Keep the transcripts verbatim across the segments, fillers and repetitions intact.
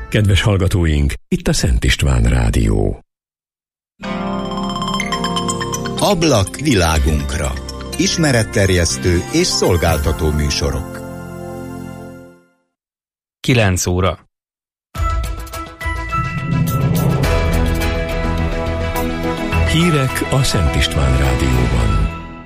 Kedves hallgatóink, itt a Szent István Rádió. Ablak világunkra. Ismeretterjesztő és szolgáltató műsorok. kilenc óra. Hírek a Szent István Rádióban.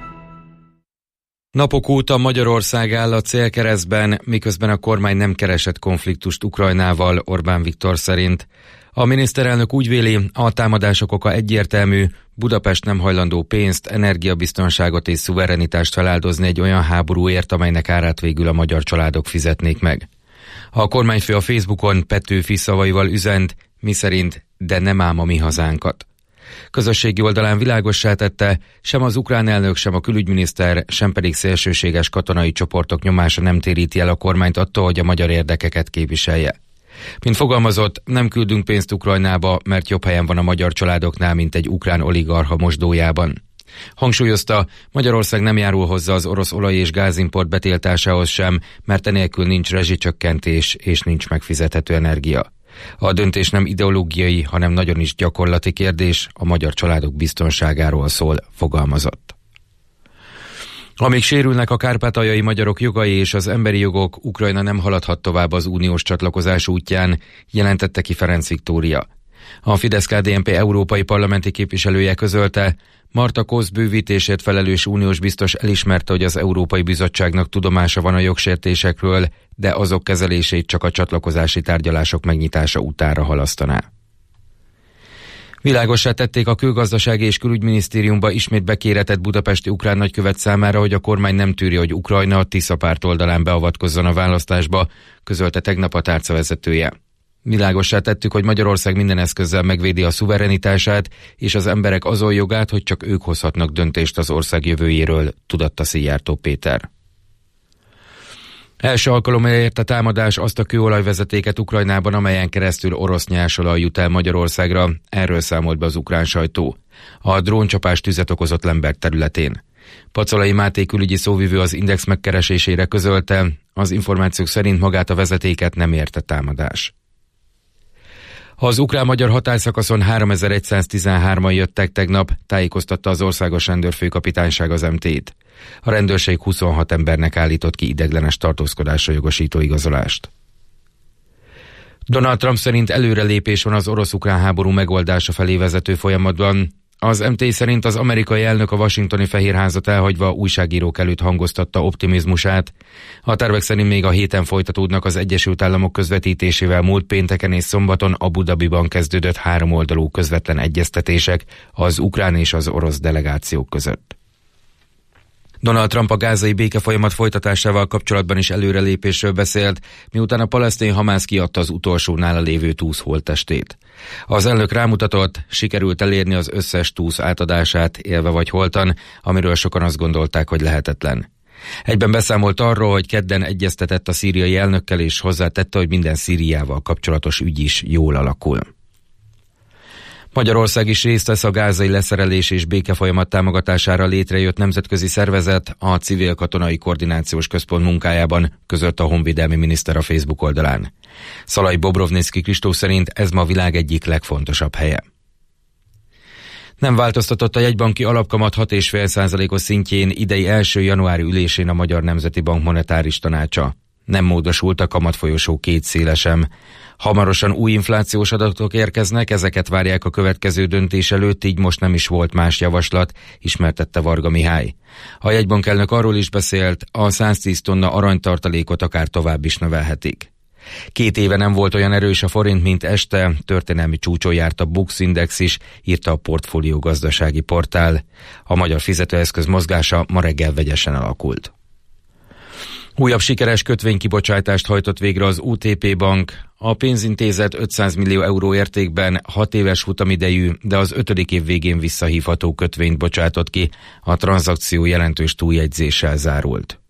Napok óta Magyarország áll a célkeresztben, miközben a kormány nem keresett konfliktust Ukrajnával, Orbán Viktor szerint. A miniszterelnök úgy véli, a támadások oka egyértelmű, Budapest nem hajlandó pénzt, energiabiztonságot és szuverenitást feláldozni egy olyan háborúért, amelynek árát végül a magyar családok fizetnék meg. A kormányfő a Facebookon Petőfi szavaival üzent, miszerint de nem ám a mi hazánkat. Közösségi oldalán világossá tette, sem az ukrán elnök, sem a külügyminiszter, sem pedig szélsőséges katonai csoportok nyomása nem téríti el a kormányt attól, hogy a magyar érdekeket képviselje. Mint fogalmazott, nem küldünk pénzt Ukrajnába, mert jobb helyen van a magyar családoknál, mint egy ukrán oligarcha mosdójában. Hangsúlyozta, Magyarország nem járul hozzá az orosz olaj- és gázimport betiltásához sem, mert enélkül nincs rezsicsökkentés és nincs megfizethető energia. A döntés nem ideológiai, hanem nagyon is gyakorlati kérdés, a magyar családok biztonságáról szól, fogalmazott. Amíg sérülnek a kárpátaljai magyarok jogai és az emberi jogok, Ukrajna nem haladhat tovább az uniós csatlakozás útján, jelentette ki Ferenc Viktória. A Fidesz-ká dé en pé európai parlamenti képviselője közölte, Marta Kosz bővítésért felelős uniós biztos elismerte, hogy az Európai Bizottságnak tudomása van a jogsértésekről, de azok kezelését csak a csatlakozási tárgyalások megnyitása utánra halasztaná. Világossá tették a Külgazdasági és Külügyminisztériumba ismét bekéretett budapesti ukrán nagykövet számára, hogy a kormány nem tűri, hogy Ukrajna a Tisza párt oldalán beavatkozzon a választásba, közölte tegnap a tárca vezetője. Világossá tettük, hogy Magyarország minden eszközzel megvédi a szuverenitását és az emberek azon jogát, hogy csak ők hozhatnak döntést az ország jövőjéről, tudatta Szijjártó Péter. Első alkalommal ért a támadás azt a kőolajvezetéket Ukrajnában, amelyen keresztül orosz nyersolaj jut el Magyarországra, erről számolt be az ukrán sajtó. A dróncsapás tüzet okozott Lemberg területén. Pacolai Máté külügyi szóvivő az Index megkeresésére közölte, az információk szerint magát a vezetéket nem érte támadás. Az ukrán-magyar határszakaszon háromezer-száztizenhárman jöttek tegnap, tájékoztatta az országos rendőrfőkapitányság az em té-t. A rendőrség huszonhat embernek állított ki ideiglenes tartózkodásra jogosító igazolást. Donald Trump szerint előrelépés van az orosz-ukrán háború megoldása felé vezető folyamatban. Az em té szerint az amerikai elnök a washingtoni Fehérházat elhagyva újságírók előtt hangoztatta optimizmusát. A tervek szerint még a héten folytatódnak az Egyesült Államok közvetítésével múlt pénteken és szombaton Abu Dhabiban kezdődött háromoldalú közvetlen egyeztetések az ukrán és az orosz delegációk között. Donald Trump a gázai békefolyamat folytatásával kapcsolatban is előrelépésről beszélt, miután a palesztin Hamász kiadta az utolsó nála lévő túsz holttestét. Az elnök rámutatott, sikerült elérni az összes túsz átadását, élve vagy holtan, amiről sokan azt gondolták, hogy lehetetlen. Egyben beszámolt arról, hogy kedden egyeztetett a szíriai elnökkel, és hozzátette, hogy minden Szíriával kapcsolatos ügy is jól alakul. Magyarország is részt vesz a gázai leszerelés és békefolyamat támogatására létrejött nemzetközi szervezet, a Civil Katonai Koordinációs Központ munkájában, közölt a honvédelmi miniszter a Facebook oldalán. Szalai Bobrovnicki Kristóf szerint ez ma a világ egyik legfontosabb helye. Nem változtatott a jegybanki alapkamat hat egész öt százalékos szintjén idei első januári ülésén a Magyar Nemzeti Bank monetáris tanácsa. Nem módosult a kamatfolyosó két széle sem. Hamarosan új inflációs adatok érkeznek, ezeket várják a következő döntés előtt, így most nem is volt más javaslat, ismertette Varga Mihály. A jegybank elnök arról is beszélt, a száztíz tonna aranytartalékot akár tovább is növelhetik. Két éve nem volt olyan erős a forint, mint este, történelmi csúcson járt a Bux Index is, írta a Portfólió gazdasági portál. A magyar fizetőeszköz mozgása ma reggel vegyesen alakult. Újabb sikeres kötvénykibocsátást hajtott végre az o té pé Bank. A pénzintézet ötszáz millió euró értékben hat éves futamidejű, de az ötödik év végén visszahívható kötvényt bocsátott ki, a tranzakció jelentős túljegyzéssel zárult.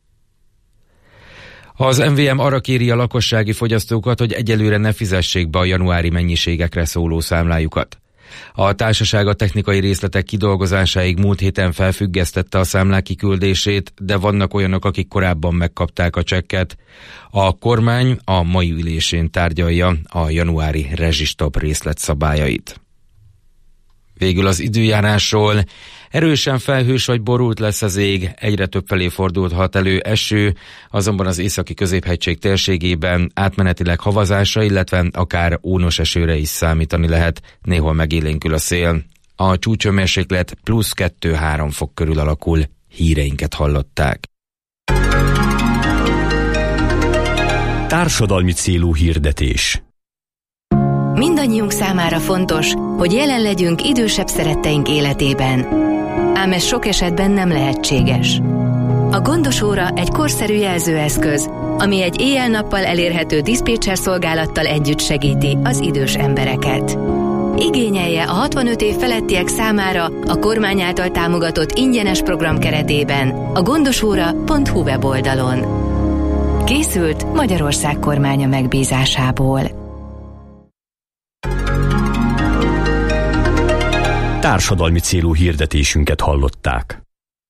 Az em vé em arra kéri a lakossági fogyasztókat, hogy egyelőre ne fizessék be a januári mennyiségekre szóló számlájukat. A társaság a technikai részletek kidolgozásáig múlt héten felfüggesztette a számlák kiküldését, de vannak olyanok, akik korábban megkapták a csekket. A kormány a mai ülésén tárgyalja a januári rezsistop részletszabályait. Végül az időjárásról. Erősen felhős vagy borult lesz az ég, egyre több felé fordulhat elő eső, azonban az északi középhegység térségében átmenetileg havazásra, illetve akár ónos esőre is számítani lehet, néhol megélénkül a szél. A csúcshőmérséklet plusz kettő-három fok körül alakul, híreinket hallották. Társadalmi célú hirdetés. Mindannyiunk számára fontos, hogy jelen legyünk idősebb szeretteink életében. Ám ez sok esetben nem lehetséges. A Gondos óra egy korszerű jelzőeszköz, ami egy éjjel-nappal elérhető diszpécser szolgálattal együtt segíti az idős embereket. Igényelje a hatvanöt év felettiek számára a kormány által támogatott ingyenes program keretében a gondosóra pont hu weboldalon. Készült Magyarország kormánya megbízásából. Társadalmi célú hirdetésünket hallották.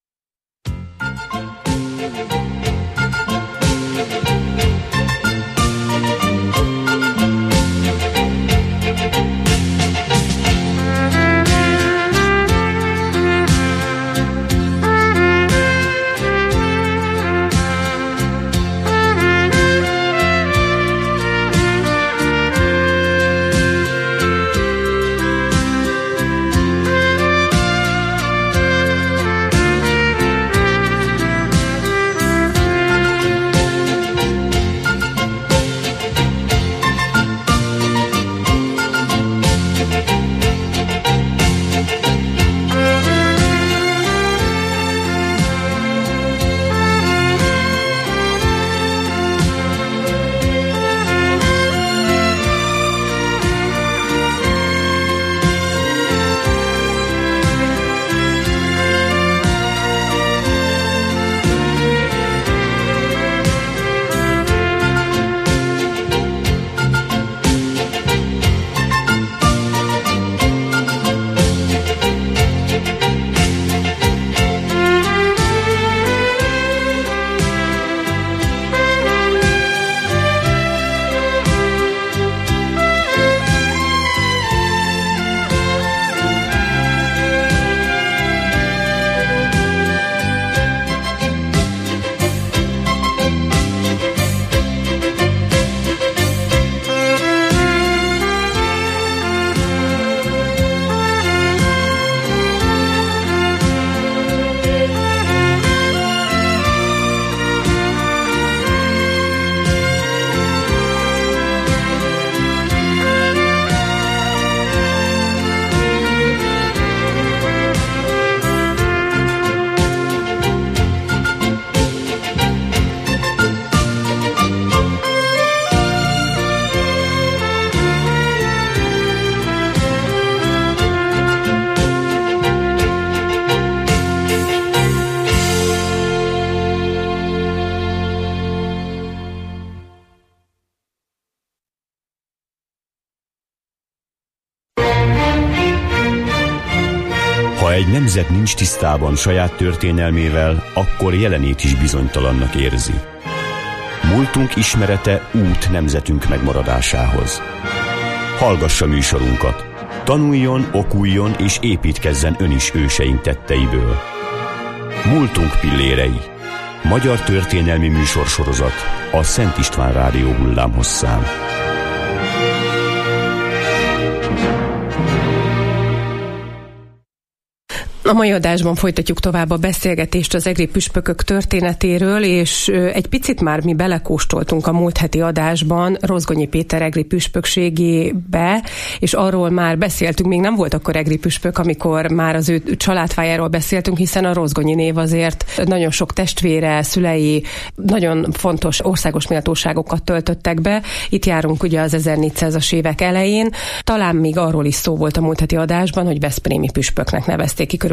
Ha egy nemzet nincs tisztában saját történelmével, akkor jelenét is bizonytalannak érzi. Múltunk ismerete út nemzetünk megmaradásához. Hallgassa műsorunkat. Tanuljon, okuljon és építkezzen ön is őseink tetteiből. Múltunk pillérei. Magyar történelmi műsorsorozat a Szent István Rádió hullámhosszán. A mai adásban folytatjuk tovább a beszélgetést az egri püspökök történetéről, és egy picit már mi belekóstoltunk a múlt heti adásban Rozgonyi Péter egri püspökségébe, és arról már beszéltünk, még nem volt akkor egri püspök, amikor már az ő családfájáról beszéltünk, hiszen a Rozgonyi név azért nagyon sok testvére, szülei nagyon fontos országos méltóságokat töltöttek be. Itt járunk ugye az ezernégyszázas évek elején. Talán még arról is szó volt a múlt heti adásban, hogy veszprémi püspöknek nevezték ki körülbelül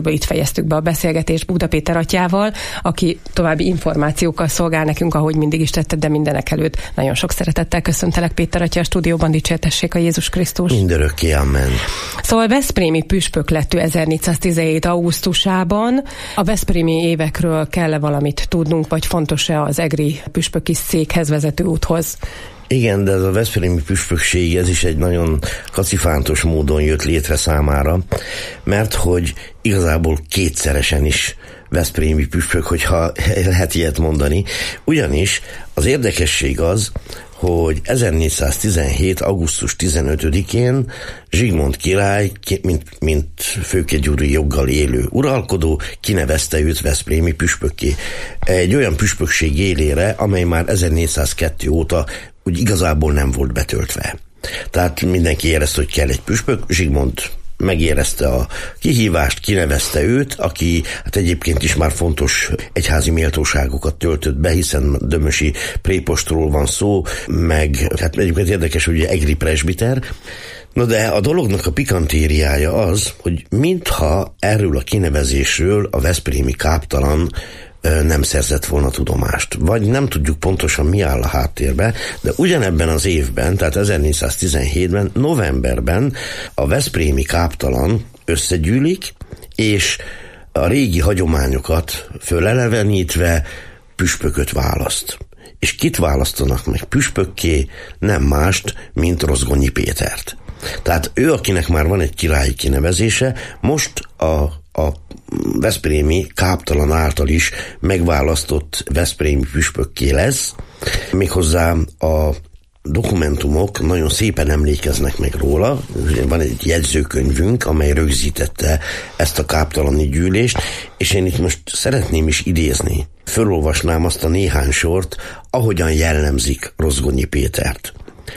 igazából itt fejeztük be a beszélgetést Buda Péter atyával, aki további információkkal szolgál nekünk, ahogy mindig is tetted, de mindenek előtt nagyon sok szeretettel köszöntelek, Péter atya, a stúdióban, dicsértessék a Jézus Krisztus. Mindörökké, amen. Szóval veszprémi püspökletű ezernégyszáztizenhét augusztusában. A veszprémi évekről kell-e valamit tudnunk, vagy fontos-e az egri püspöki székhez vezető úthoz? Igen, de ez a veszprémi püspökség, ez is egy nagyon kacifántos módon jött létre számára, mert hogy igazából kétszeresen is veszprémi püspök, hogyha lehet ilyet mondani. Ugyanis az érdekesség az, hogy ezernégyszáztizenhét. augusztus tizenötödikén Zsigmond király, mint, mint főkegyúri joggal élő uralkodó, kinevezte őt veszprémi püspökké. Egy olyan püspökség élére, amely már ezernégyszázkettő óta úgy igazából nem volt betöltve. Tehát mindenki érezte, hogy kell egy püspök. Zsigmond megérezte a kihívást, kinevezte őt, aki hát egyébként is már fontos egyházi méltóságokat töltött be, hiszen dömösi prépostról van szó, meg hát egyébként érdekes, hogy egri presbiter. Na de a dolognak a pikantériája az, hogy mintha erről a kinevezésről a veszprémi káptalan nem szerzett volna tudomást. Vagy nem tudjuk pontosan, mi áll a háttérben, de ugyanebben az évben, tehát ezernégyszáztizenhétben, novemberben a veszprémi káptalan összegyűlik, és a régi hagyományokat fölelevenítve püspököt választ. És kit választanak meg püspökké? Nem mást, mint Rozgonyi Pétert. Tehát ő, akinek már van egy királyi kinevezése, most a, a veszprémi káptalan által is megválasztott veszprémi püspökké lesz. Méghozzá a dokumentumok nagyon szépen emlékeznek meg róla. Van egy jegyzőkönyvünk, amely rögzítette ezt a káptalani gyűlést, és én itt most szeretném is idézni. Fölolvasnám azt a néhány sort, ahogyan jellemzik Rozgonyi Pétert.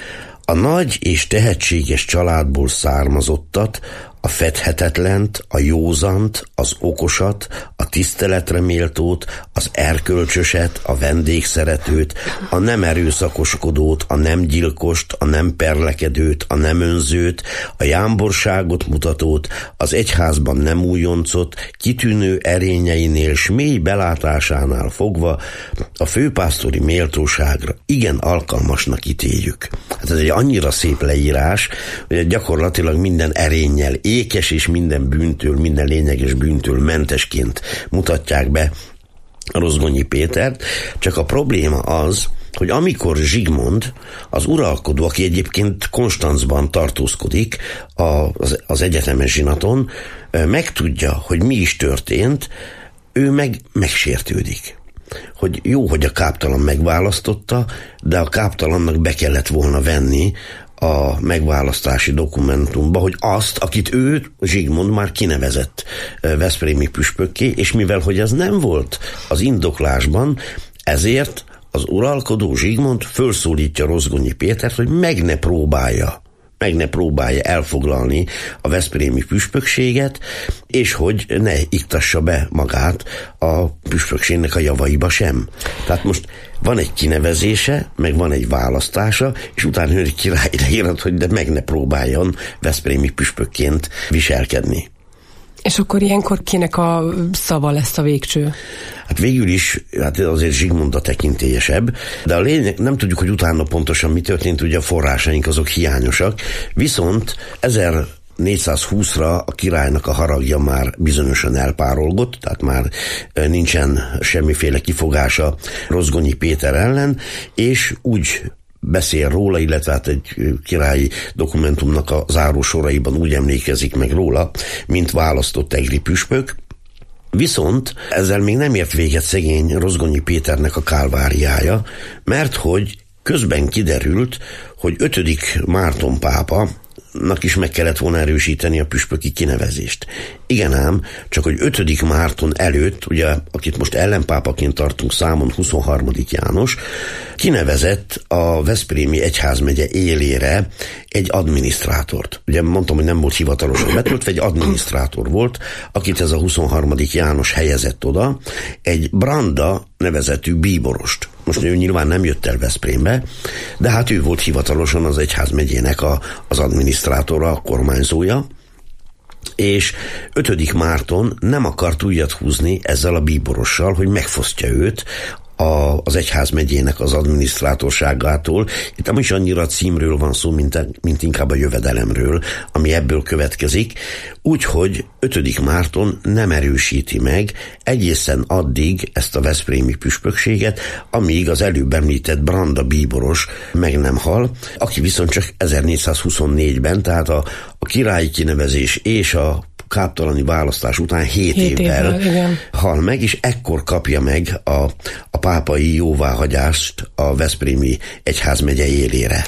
A nagy és tehetséges családból származottat, a fedhetetlent, a józant, az okosat, a tiszteletre méltót, az erkölcsöset, a vendégszeretőt, a nem erőszakoskodót, a nem gyilkost, a nem perlekedőt, a nem önzőt, a jámborságot mutatót, az egyházban nem újoncot, kitűnő erényeinél s mély belátásánál fogva a főpásztori méltóságra igen alkalmasnak ítéljük. Hát ez egy annyira szép leírás, hogy gyakorlatilag minden erénnyel ékes és minden bűntől, minden lényeges bűntől mentesként mutatják be Rozgonyi Pétert, csak a probléma az, hogy amikor Zsigmond, az uralkodó, aki egyébként Konstanzban tartózkodik az, az egyetemes zsinaton, megtudja, hogy mi is történt, ő meg megsértődik. Hogy jó, hogy a káptalan megválasztotta, de a káptalannak be kellett volna venni a megválasztási dokumentumba, hogy azt, akit ő, Zsigmond már kinevezett veszprémi püspökké, és mivel, hogy ez nem volt az indoklásban, ezért az uralkodó Zsigmond fölszólítja Rozgonyi Pétert, hogy meg ne próbálja, meg ne próbálja elfoglalni a veszprémi püspökséget, és hogy ne iktassa be magát a püspökségnek a javaiba sem. Tehát most van egy kinevezése, meg van egy választása, és utána egy király leírat, hogy de meg ne próbáljon veszprémi püspökként viselkedni. És akkor ilyenkor kinek a szava lesz a végső? Hát végül is, hát azért Zsigmond a tekintélyesebb, de a lényeg, nem tudjuk, hogy utána pontosan mi történt, ugye a forrásaink azok hiányosak, viszont ezernégyszázhúszra a királynak a haragja már bizonyosan elpárolgott, tehát már nincsen semmiféle kifogása Rozgonyi Péter ellen, és úgy beszél róla, illetve hát egy királyi dokumentumnak a záró soraiban úgy emlékezik meg róla, mint választott egri püspök. Viszont ezzel még nem ért véget szegény Rozgonyi Péternek a kálváriája, mert hogy közben kiderült, hogy ötödik Márton pápa nak is meg kellett volna erősíteni a püspöki kinevezést. Igen ám, csak hogy ötödik Márton előtt, ugye, akit most ellenpápaként tartunk számon, huszonharmadik János, kinevezett a veszprémi egyházmegye élére egy adminisztrátort. Ugye mondtam, hogy nem volt hivatalosan betöltve, egy adminisztrátor volt, akit ez a huszonharmadik János helyezett oda, egy Branda nevezetű bíborost. Most ő nyilván nem jött el Veszprémbe, de hát ő volt hivatalosan az egyházmegyének a, az adminisztrátora, a kormányzója, és ötödik Márton nem akart újat húzni ezzel a bíborossal, hogy megfosztja őt a, az egyházmegyének az adminisztrátorságától. Itt nem is annyira a címről van szó, mint, mint inkább a jövedelemről, ami ebből következik. Úgyhogy ötödik Márton nem erősíti meg egészen addig ezt a veszprémi püspökséget, amíg az előbb említett Branda bíboros meg nem hal, aki viszont csak ezernégyszázhuszonnégyben, tehát a, a királyi kinevezés és a káptalani választás után hét, hét évvel, évvel hal meg, és ekkor kapja meg a, a pápai jóváhagyást a veszprémi egyházmegye élére.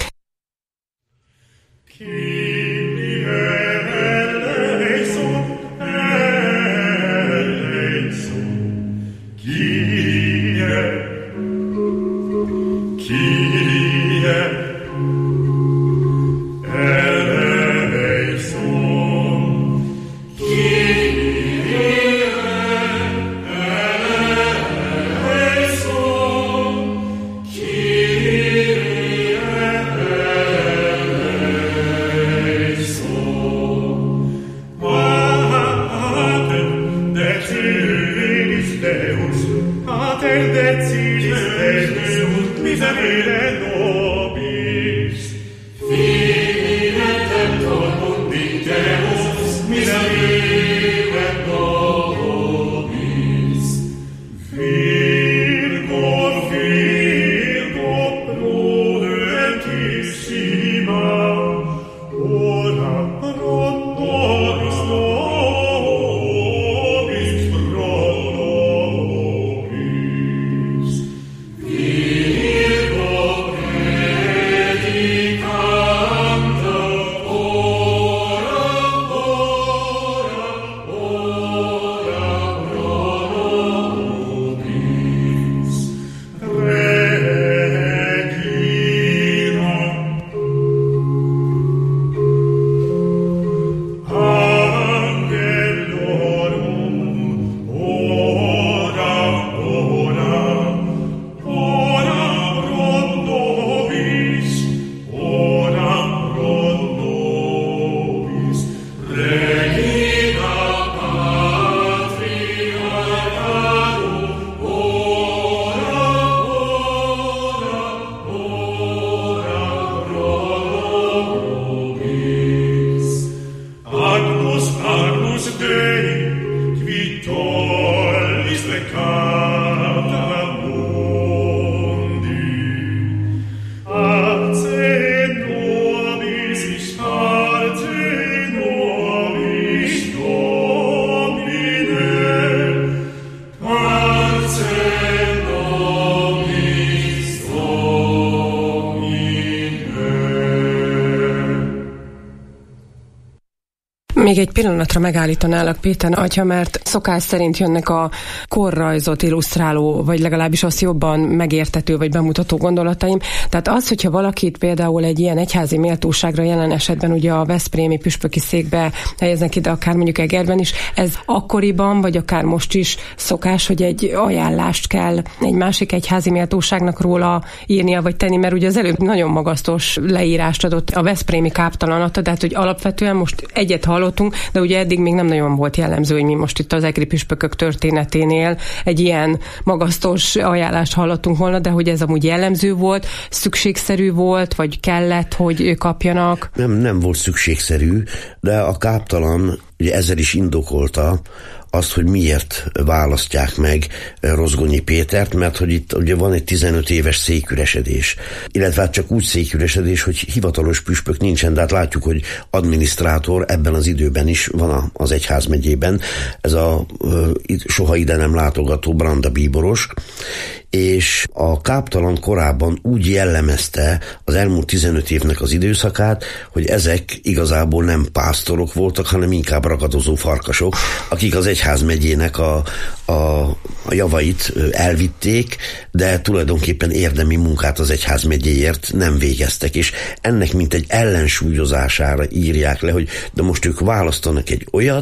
Még egy pillanatra megállítanálak, Péter atya, mert szokás szerint jönnek a korrajzot illusztráló, vagy legalábbis azt jobban megértető, vagy bemutató gondolataim. Tehát az, hogyha valakit például egy ilyen egyházi méltóságra jelen esetben ugye a veszprémi püspöki székbe helyeznek ide, akár mondjuk Egerben is, ez akkoriban, vagy akár most is szokás, hogy egy ajánlást kell egy másik egyházi méltóságnak róla írnia, vagy tenni, mert ugye az előbb nagyon magasztos leírást adott a veszprémi káptalanata, tehát hogy alapvetően most egyet hallottunk, de ugye eddig még nem nagyon volt jellemző, hogy mi most itt az egri püspökök történeténél egy ilyen magasztos ajánlást hallottunk volna, de hogy ez amúgy jellemző volt, szükségszerű volt, vagy kellett, hogy kapjanak? Nem, nem volt szükségszerű, de a káptalan ugye ezzel is indokolta azt, hogy miért választják meg Rozgonyi Pétert, mert hogy itt ugye van egy tizenöt éves széküresedés. Illetve csak úgy széküresedés, hogy hivatalos püspök nincsen, de hát látjuk, hogy adminisztrátor ebben az időben is van az egyházmegyében. Ez a soha ide nem látogató Branda bíboros, és a káptalan korábban úgy jellemezte az elmúlt tizenöt évnek az időszakát, hogy ezek igazából nem pásztorok voltak, hanem inkább ragadozó farkasok, akik az egyházmegyének a, a, a javait elvitték, de tulajdonképpen érdemi munkát az egyházmegyéért nem végeztek, és ennek mint egy ellensúlyozására írják le, hogy de most ők választanak egy olyat,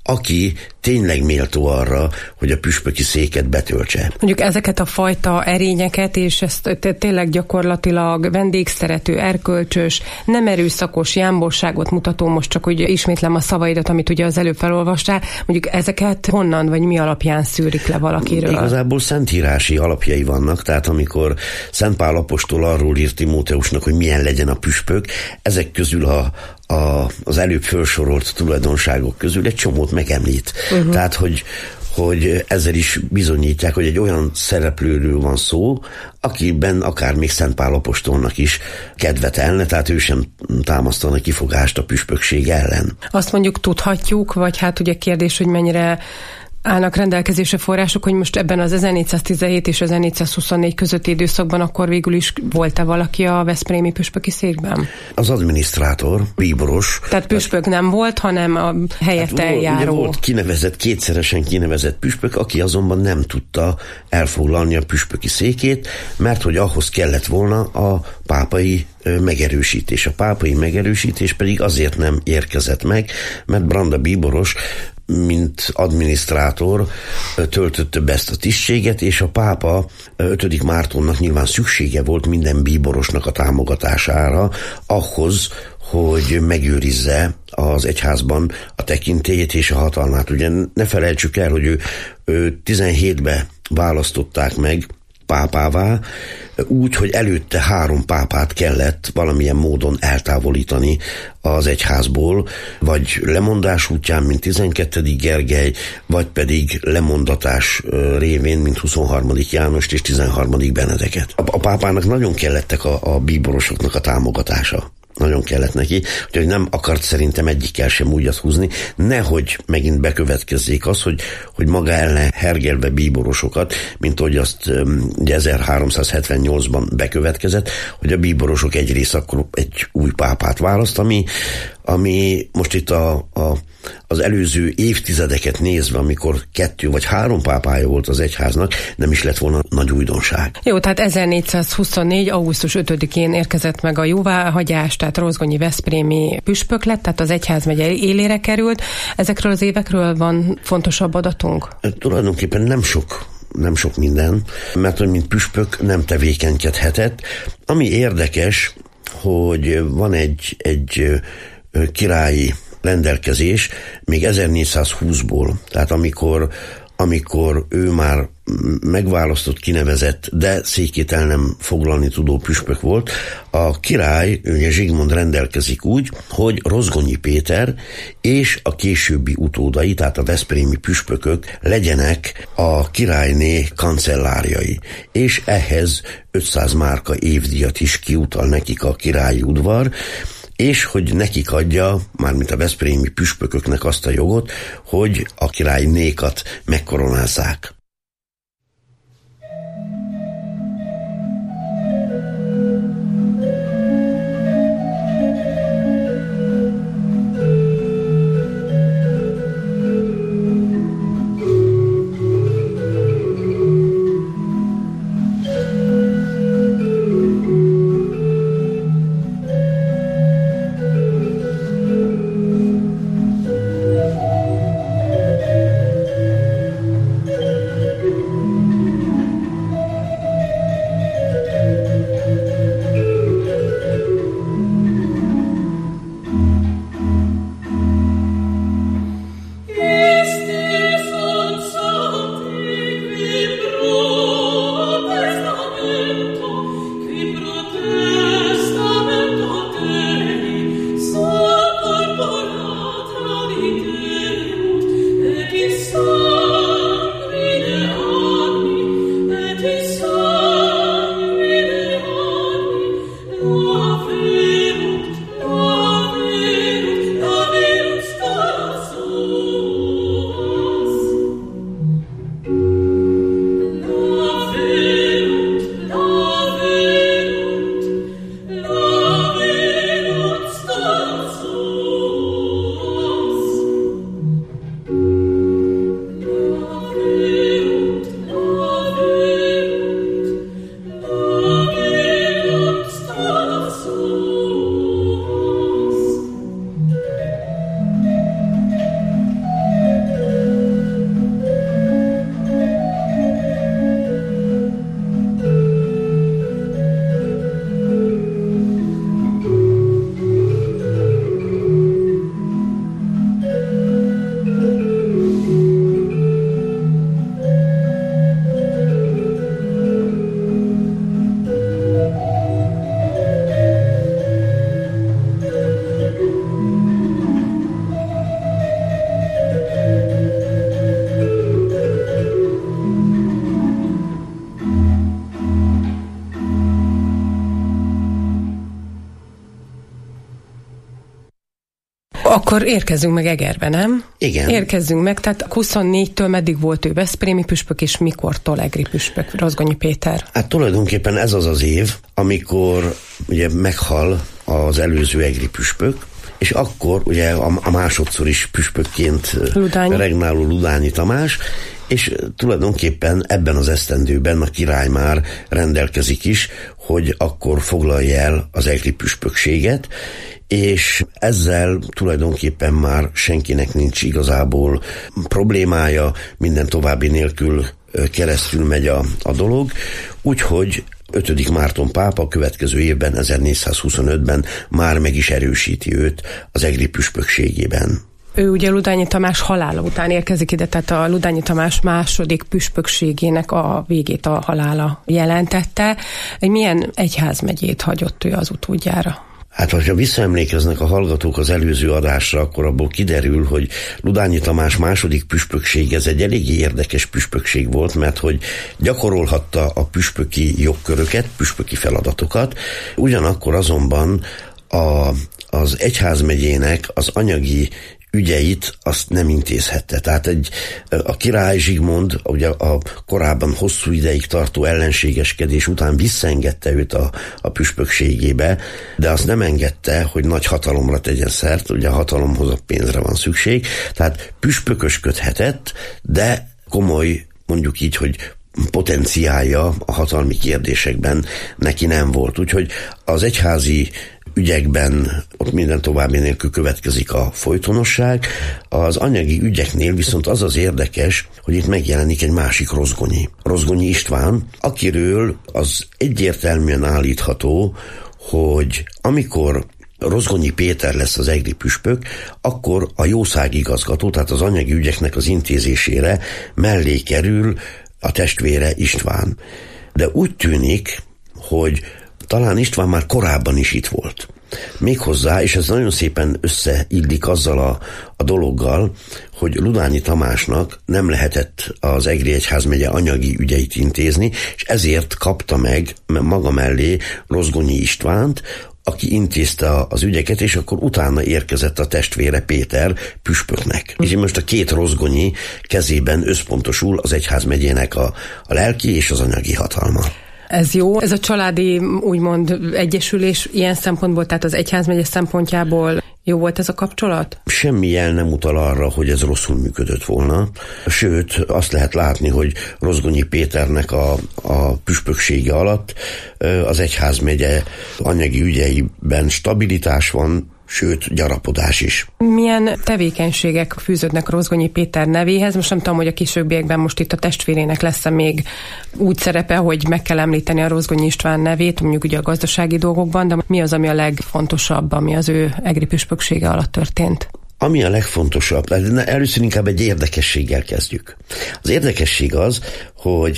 aki tényleg méltó arra, hogy a püspöki széket betöltse. Mondjuk ezeket a fajta erényeket, és ezt tényleg gyakorlatilag vendégszerető, erkölcsös, nem erőszakos jámborságot mutató, most csak úgy ismétlem a szavaidat, amit ugye az előbb felolvastál, mondjuk ezeket honnan, vagy mi alapján szűrik le valakiről? Igazából szentírási alapjai vannak, tehát amikor Szent Pál apostol arról írt Timóteusnak, hogy milyen legyen a püspök, ezek közül a A, az előbb felsorolt tulajdonságok közül egy csomót megemlít. Uh-huh. Tehát, hogy, hogy ezzel is bizonyítják, hogy egy olyan szereplőről van szó, akiben akár még Szent Pál apostolnak is kedvetelne, tehát ő sem támasztana kifogást a püspökség ellen. Azt mondjuk tudhatjuk, vagy hát ugye kérdés, hogy mennyire állnak rendelkezésre források, hogy most ebben az ezernégyszáztizenhét és ezernégyszázhuszonnégy közötti időszakban akkor végül is volt-e valaki a veszprémi püspöki székben? Az adminisztrátor, bíboros. Tehát püspök nem volt, hanem a helyett hát eljáró. Volt kinevezett, kétszeresen kinevezett püspök, aki azonban nem tudta elfoglalni a püspöki székét, mert hogy ahhoz kellett volna a pápai megerősítés. A pápai megerősítés pedig azért nem érkezett meg, mert Branda bíboros mint adminisztrátor töltötte be ezt a tisztséget, és a pápa ötödik Mártonnak nyilván szüksége volt minden bíborosnak a támogatására ahhoz, hogy megőrizze az egyházban a tekintélyét és a hatalmát. Ugye ne felejtsük el, hogy ő, ő tizenhétben választották meg pápává, úgy, hogy előtte három pápát kellett valamilyen módon eltávolítani az egyházból, vagy lemondás útján, mint tizenkettedik Gergely, vagy pedig lemondatás révén, mint huszonharmadik Jánost és tizenharmadik Benedeket. A, a pápának nagyon kellettek a, a bíborosoknak a támogatása. Nagyon kellett neki, úgyhogy nem akart szerintem egyikkel sem újat húzni, nehogy megint bekövetkezzék az, hogy, hogy maga ellen hergelve bíborosokat, mint ahogy azt ugye ezerháromszázhetvennyolcban bekövetkezett, hogy a bíborosok egy rész akkor egy új pápát választ, ami, ami most itt a, a, az előző évtizedeket nézve, amikor kettő vagy három pápája volt az egyháznak, nem is lett volna nagy újdonság. Jó, tehát ezernégyszázhuszonnégy. augusztus ötödikén érkezett meg a jóváhagyás, tehát rozgonyi veszprémi püspök lett, tehát az egyházmegye élére került. Ezekről az évekről van fontosabb adatunk? Tulajdonképpen nem sok nem sok minden, mert hogy mint püspök nem tevékenykedhetett. Ami érdekes, hogy van egy, egy királyi rendelkezés még ezernégyszázhúszból, tehát amikor, amikor ő már megválasztott, kinevezett, de székét el nem foglalni tudó püspök volt, a király, ugye Zsigmond rendelkezik úgy, hogy Rozgonyi Péter és a későbbi utódai, tehát a veszprémi püspökök legyenek a királyné kancellárjai, és ehhez ötszáz márka évdíjat is kiutal nekik a királyi udvar, és hogy nekik adja, mármint a veszprémi püspököknek azt a jogot, hogy a királynékat megkoronázzák. Akkor érkezzünk meg Egerbe, nem? Igen. Érkezzünk meg, tehát huszonnégytől meddig volt ő veszprémi püspök, és mikortól egri püspök, Rozgonyi Péter? Hát tulajdonképpen ez az az év, amikor ugye meghal az előző egri püspök, és akkor ugye a, a másodszor is püspökként Ludányi. regnáló Ludányi Tamás, és tulajdonképpen ebben az esztendőben a király már rendelkezik is, hogy akkor foglalja el az egri püspökséget, és ezzel tulajdonképpen már senkinek nincs igazából problémája, minden további nélkül keresztül megy a, a dolog, úgyhogy ötödik Márton pápa a következő évben, ezernégyszázhuszonötben már meg is erősíti őt az egri püspökségében. Ő ugye Ludányi Tamás halála után érkezik ide, tehát a Ludányi Tamás második püspökségének a végét a halála jelentette. Egy milyen egyházmegyét hagyott ő az utódjára? Hát, ha visszaemlékeznek a hallgatók az előző adásra, akkor abból kiderül, hogy Ludányi Tamás második püspökség, ez egy eléggé érdekes püspökség volt, mert hogy gyakorolhatta a püspöki jogköröket, püspöki feladatokat, ugyanakkor azonban a, az egyházmegyének az anyagi ügyeit azt nem intézhette. Tehát egy, a király Zsigmond ugye a korábban hosszú ideig tartó ellenségeskedés után visszaengedte őt a, a püspökségébe, de azt nem engedte, hogy nagy hatalomra tegyen szert, ugye a hatalomhoz a pénzre van szükség, tehát püspökösködhetett, de komoly, mondjuk így, hogy potenciálja a hatalmi kérdésekben neki nem volt. Úgyhogy az egyházi ügyekben ott minden további nélkül következik a folytonosság. Az anyagi ügyeknél viszont az az érdekes, hogy itt megjelenik egy másik Rozgonyi. Rozgonyi István, akiről az egyértelműen állítható, hogy amikor Rozgonyi Péter lesz az egri püspök, akkor a jószágigazgató, tehát az anyagi ügyeknek az intézésére mellé kerül a testvére István. De úgy tűnik, hogy talán István már korábban is itt volt. Méghozzá, és ez nagyon szépen összeillik azzal a, a dologgal, hogy Ludányi Tamásnak nem lehetett az egri egyházmegye anyagi ügyeit intézni, és ezért kapta meg maga mellé Rozgonyi Istvánt, aki intézte az ügyeket, és akkor utána érkezett a testvére Péter püspöknek. És most a két Rozgonyi kezében összpontosul az egyházmegyének a, a lelki és az anyagi hatalma. Ez jó. Ez a családi, úgymond egyesülés ilyen szempontból, tehát az egyházmegye szempontjából jó volt ez a kapcsolat? Semmi jel nem utal arra, hogy ez rosszul működött volna. Sőt, azt lehet látni, hogy Rozgonyi Péternek a, a püspöksége alatt az egyházmegye anyagi ügyeiben stabilitás van, sőt, gyarapodás is. Milyen tevékenységek fűződnek Rozgonyi Péter nevéhez? Most nem tudom, hogy a későbbiekben most itt a testvérének lesz-e még úgy szerepe, hogy meg kell említeni a Rozgonyi István nevét, mondjuk ugye a gazdasági dolgokban, de mi az, ami a legfontosabb, ami az ő egri püspöksége alatt történt? Ami a legfontosabb, először inkább egy érdekességgel kezdjük. Az érdekesség az, hogy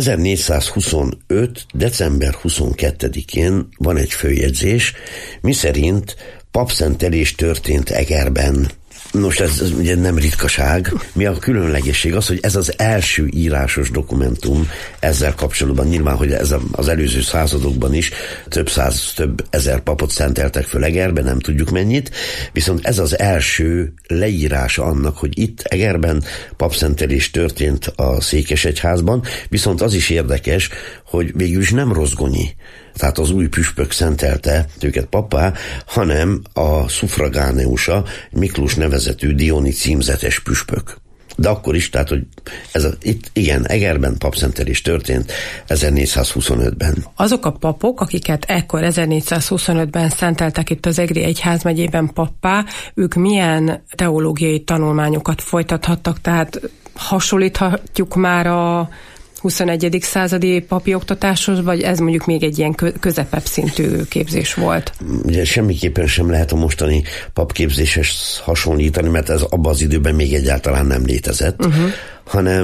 ezernégyszázhuszonöt. december huszonkettedikén van egy főjegyzés, miszerint papszentelés történt Egerben. Nos, ez, ez ugye nem ritkaság. Mi a különlegesség az, hogy ez az első írásos dokumentum ezzel kapcsolatban. Nyilván, hogy ez az előző századokban is több száz, több ezer papot szenteltek föl Egerben, nem tudjuk mennyit, viszont ez az első leírása annak, hogy itt Egerben papszentelés történt a Székesegyházban, viszont az is érdekes, hogy végül is nem Rozgonyi, tehát az új püspök szentelte őket pappá, hanem a szufragáneusa, Miklós nevezetű Dioni címzetes püspök. De akkor is, tehát, hogy ez a, itt igen, Egerben papszentelés történt ezernégyszázhuszonötben. Azok a papok, akiket ekkor ezernégyszázhuszonötben szenteltek itt az egri egyházmegyében pappá, ők milyen teológiai tanulmányokat folytathattak, tehát hasonlíthatjuk már a huszonegyedik századi papi oktatáshoz, vagy ez mondjuk még egy ilyen közepebb szintű képzés volt? Ugye semmiképpen sem lehet a mostani papképzéshez hasonlítani, mert ez abban az időben még egyáltalán nem létezett, uh-huh. hanem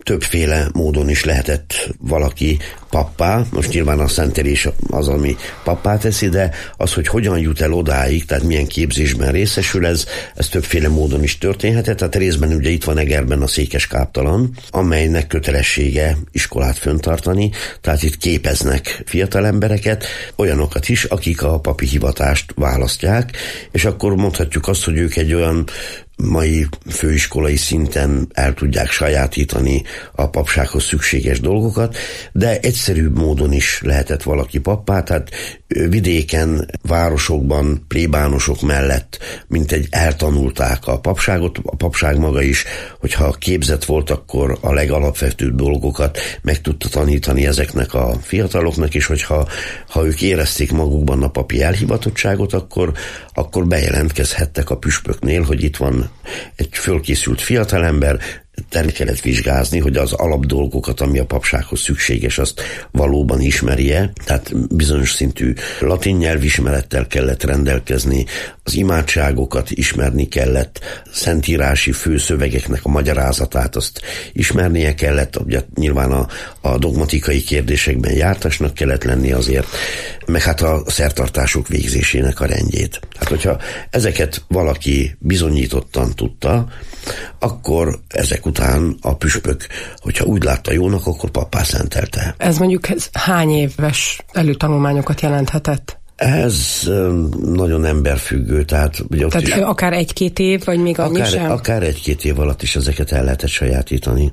többféle módon is lehetett valaki pappá, most nyilván a szentelés az, ami pappá teszi, de az, hogy hogyan jut el odáig, tehát milyen képzésben részesül, ez, ez többféle módon is történhetett. Tehát részben ugye itt van Egerben a székes káptalan, amelynek kötelessége iskolát föntartani, tehát itt képeznek fiatal embereket, olyanokat is, akik a papi hivatást választják, és akkor mondhatjuk azt, hogy ők egy olyan mai főiskolai szinten el tudják sajátítani a papsághoz szükséges dolgokat, de egyszerűbb módon is lehetett valaki pappá, tehát vidéken, városokban, plébánosok mellett mintegy eltanulták a papságot, a papság maga is, hogyha képzett volt, akkor a legalapvetőbb dolgokat meg tudta tanítani ezeknek a fiataloknak, és hogyha ha ők érezték magukban a papi elhivatottságot, akkor, akkor bejelentkezhettek a püspöknél, hogy itt van egy fölkészült fiatalember, terül kellett vizsgázni, hogy az alapdolgokat, ami a papsághoz szükséges, azt valóban ismerje, tehát bizonyos szintű latin nyelvismerettel kellett rendelkezni, az imádságokat ismerni kellett, szentírási főszövegeknek a magyarázatát azt ismernie kellett, ugye nyilván a, a dogmatikai kérdésekben jártasnak kellett lenni azért, meg hát a szertartások végzésének a rendjét. Hát hogyha ezeket valaki bizonyítottan tudta, akkor ezek után a püspök, hogyha úgy látta jónak, akkor pappá szentelte. Ez mondjuk ez hány éves előtanulmányokat jelenthetett? Ez nagyon emberfüggő, tehát... Ugye tehát is, akár egy-két év, vagy még annyi akár, sem? Akár egy-két év alatt is ezeket el lehetett sajátítani.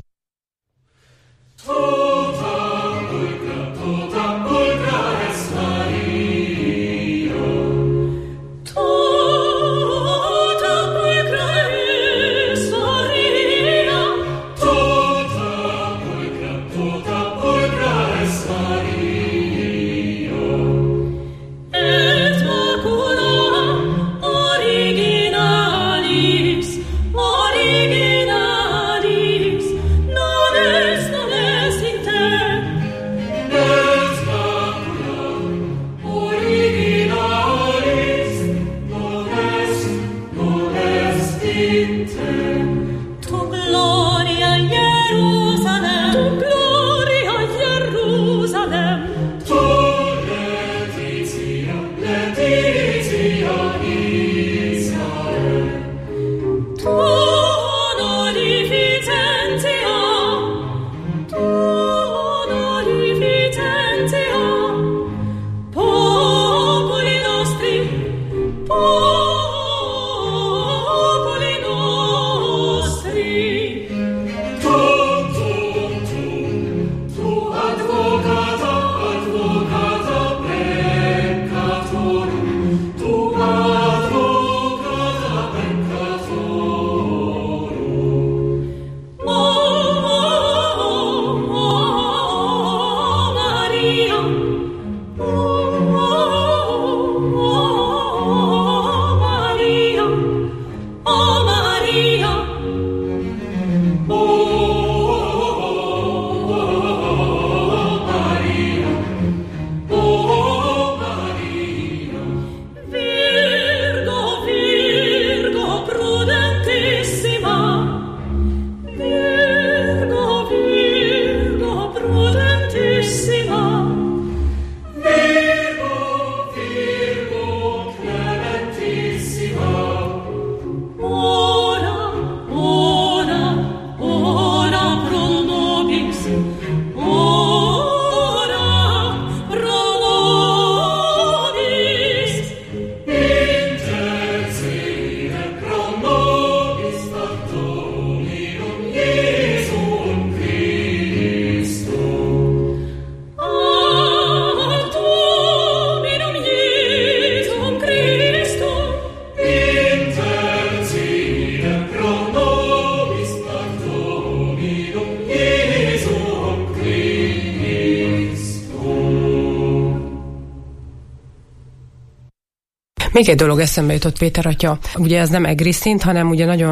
Még egy dolog eszembe jutott, Péter atya. Ugye ez nem egri szint, hanem ugye nagyon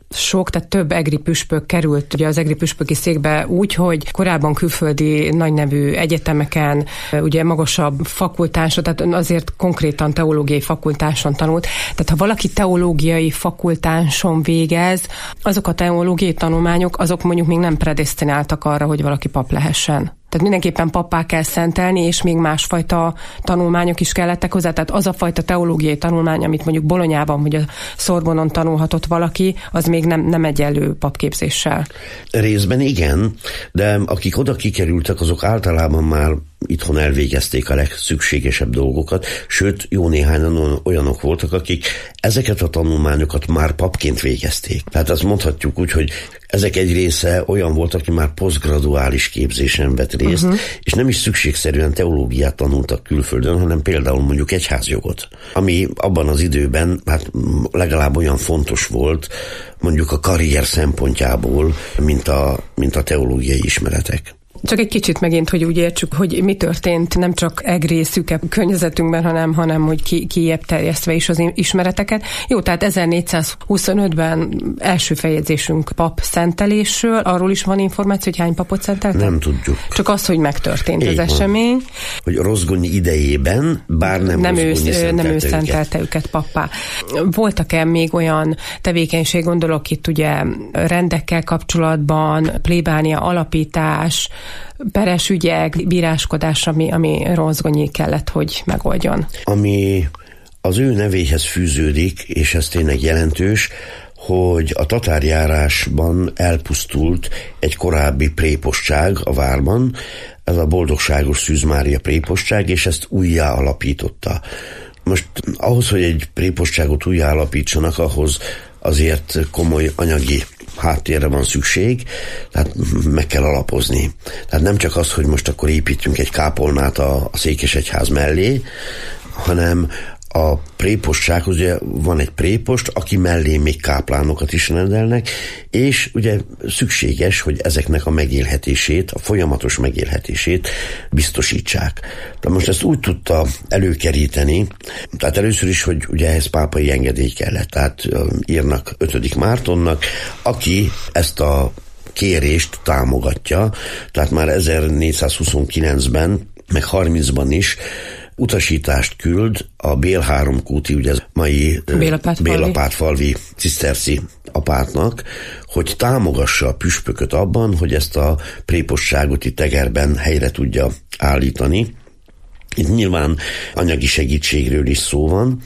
sok, tehát több egri püspök került ugye az egri püspöki székbe úgy, hogy korábban külföldi nagynevű egyetemeken, ugye magasabb fakultáson, tehát azért konkrétan teológiai fakultáson tanult. Tehát ha valaki teológiai fakultáson végez, azok a teológiai tanulmányok, azok mondjuk még nem predesztináltak arra, hogy valaki pap lehessen. Tehát mindenképpen pappá kell szentelni, és még másfajta tanulmányok is kellettek hozzá. Tehát az a fajta teológiai tanulmány, amit mondjuk Bolonyában vagy a Szorbonon tanulhatott valaki, az még nem, nem egyenlő papképzéssel. Részben igen, de akik oda kikerültek, azok általában már itthon elvégezték a legszükségesebb dolgokat, sőt, jó néhányan olyanok voltak, akik ezeket a tanulmányokat már papként végezték. Tehát azt mondhatjuk úgy, hogy ezek egy része olyan volt, aki már posztgraduális képzésen vett részt, uh-huh. és nem is szükségszerűen teológiát tanultak külföldön, hanem például mondjuk egyházjogot, ami abban az időben hát legalább olyan fontos volt, mondjuk a karrier szempontjából, mint a, mint a teológiai ismeretek. Csak egy kicsit megint, hogy úgy értsük, hogy mi történt nem csak egri szűkebb környezetünkben, hanem, hanem hogy ki, kijebb terjesztve is az ismereteket. Jó, tehát ezernégyszázhuszonötben első feljegyzésünk pap szentelésről. Arról is van információ, hogy hány papot szenteltek? Nem tudjuk. Csak az, hogy megtörtént Így az van. esemény. Hogy Rozgonyi idejében, bár nem, nem Rozgonyi ő, szentelte nem ő őket. szentelte őket pappá. Voltak-e még olyan tevékenység, gondolok itt ugye rendekkel kapcsolatban, plébánia alapítás, peres ügyek, bíráskodás, ami, ami Rozgonyi kellett, hogy megoldjon. Ami az ő nevéhez fűződik, és ez tényleg jelentős, hogy a tatárjárásban elpusztult egy korábbi prépostság a várban, ez a Boldogságos Szűz Mária prépostság, és ezt újjá alapította. Most ahhoz, hogy egy prépostságot újjá alapítsanak, ahhoz azért komoly anyagi háttérre van szükség, tehát meg kell alapozni. Tehát nem csak az, hogy most akkor építünk egy kápolnát a, a székesegyház mellé, hanem a prépostsághoz ugye van egy prépost, aki mellé még káplánokat is rendelnek, és ugye szükséges, hogy ezeknek a megélhetését, a folyamatos megélhetését biztosítsák. De most ezt úgy tudta előkeríteni, tehát először is, hogy ugye ehhez pápai engedély kellett, tehát írnak ötödik Mártonnak, aki ezt a kérést támogatja, tehát már ezernégyszázhuszonkilencben, meg harmincban is utasítást küld a Bél három kúti, ugye mai Bélapátfalvi ciszterci apátnak, hogy támogassa a püspököt abban, hogy ezt a prépostságot itt Egerben helyre tudja állítani. Itt nyilván anyagi segítségről is szó van,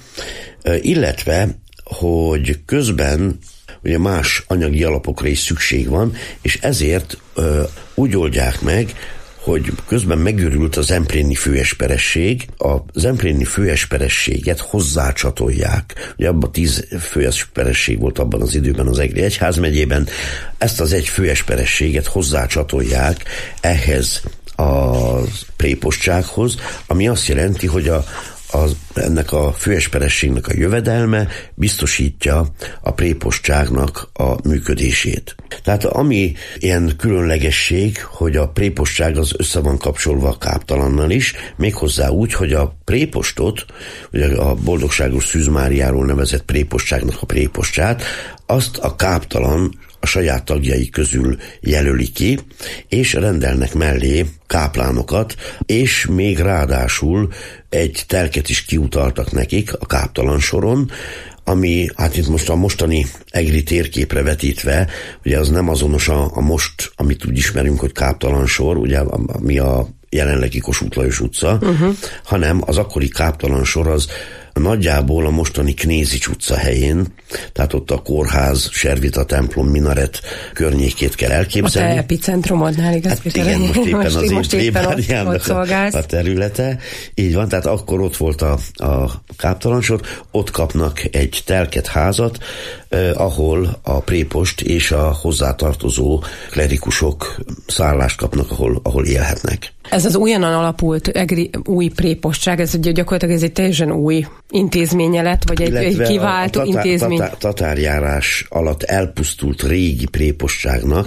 illetve, hogy közben ugye más anyagi alapokra is szükség van, és ezért úgy oldják meg, hogy közben megőrült a zempléni főesperesség, a zempléni főesperességet hozzácsatolják. Ugye abban tíz főesperesség volt abban az időben az Egri Egyházmegyében, ezt az egy főesperességet hozzácsatolják ehhez a prépostsághoz, ami azt jelenti, hogy a Az, ennek a főesperességnek a jövedelme biztosítja a prépostságnak a működését. Tehát ami ilyen különlegesség, hogy a prépostság az össze van kapcsolva a káptalannal is, méghozzá úgy, hogy a prépostot, ugye a Boldogságos Szűz Máriáról nevezett prépostságnak a prépostját, azt a káptalan a saját tagjai közül jelöli ki, és rendelnek mellé káplánokat, és még ráadásul egy telket is kiutaltak nekik a káptalan soron, ami, hát itt most a mostani egri térképre vetítve, ugye az nem azonos a, a most, amit úgy ismerünk, hogy káptalan sor, ugye ami a jelenlegi Kossuth Lajos utca, uh-huh. hanem az akkori káptalan sor az nagyjából a mostani Knézics utca helyén, tehát ott a kórház, Servita templom, minaret környékét kell elképzelni. A te epicentrumodnál, igaz? Hát igen, most éppen most, az most én plébániának a, a területe. Így van, tehát akkor ott volt a, a káptalansor, ott kapnak egy telket házat, eh, ahol a prépost és a hozzátartozó klerikusok szállást kapnak, ahol, ahol élhetnek. Ez az újonnan alapult egri, új prépostság, ez ugye gyakorlatilag ez egy teljesen új intézménye lett, vagy egy, egy kiváltó a tatár, intézmény. Tatár, tatárjárás alatt elpusztult régi prépostságnak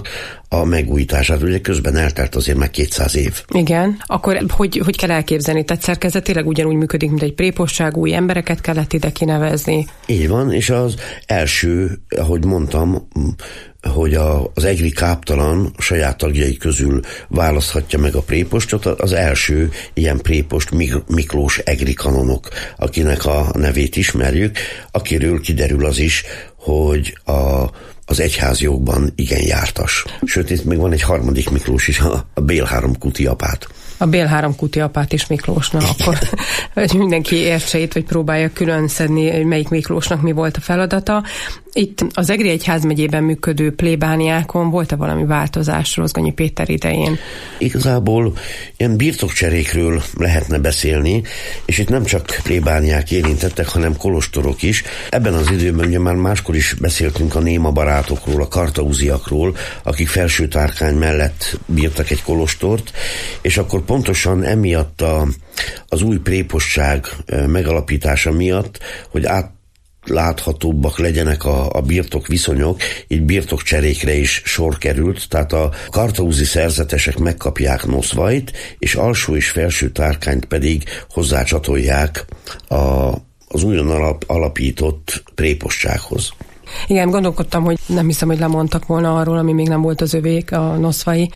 a megújítását. Ugye közben eltelt azért meg kétszáz év. Igen. Akkor hogy, hogy kell elképzelni? Tehát szerkezetileg ugyanúgy működik, mint egy prépostság, új embereket kellett ide kinevezni. Így van, és az első, ahogy mondtam, hogy a, az egri káptalan saját tagjai közül választhatja meg a prépostot, az első ilyen prépost Miklós egri kanonok, akinek a nevét ismerjük, akiről kiderül az is, hogy a az egyházjogban igen jártas. Sőt, itt még van egy harmadik Miklós is, a Bél-három kuti apát. A Bél-három kuti apát is Miklósnak, akkor hogy mindenki értse itt, vagy próbálja külön szedni, hogy melyik Miklósnak mi volt a feladata. Itt az Egri egyházmegyében működő plébániákon volt-e valami változás Rozgonyi Péter idején? Igazából ilyen birtokcserékről lehetne beszélni, és itt nem csak plébániák érintettek, hanem kolostorok is. Ebben az időben ugye már máskor is beszéltünk a néma barátokról, a kartauziakról, akik Felső-Tárkány mellett bírtak egy kolostort, és akkor pontosan emiatt a, az új prépostság megalapítása miatt, hogy át láthatóbbak legyenek a, a birtok viszonyok, így birtokcserékre is sor került, tehát a kartauzi szerzetesek megkapják Noszvait, és alsó és felső Tárkányt pedig hozzácsatolják a, az újon alap, alapított prépostsághoz. Igen, gondolkodtam, hogy nem hiszem, hogy lemondtak volna arról, ami még nem volt az övék, a Noszvai.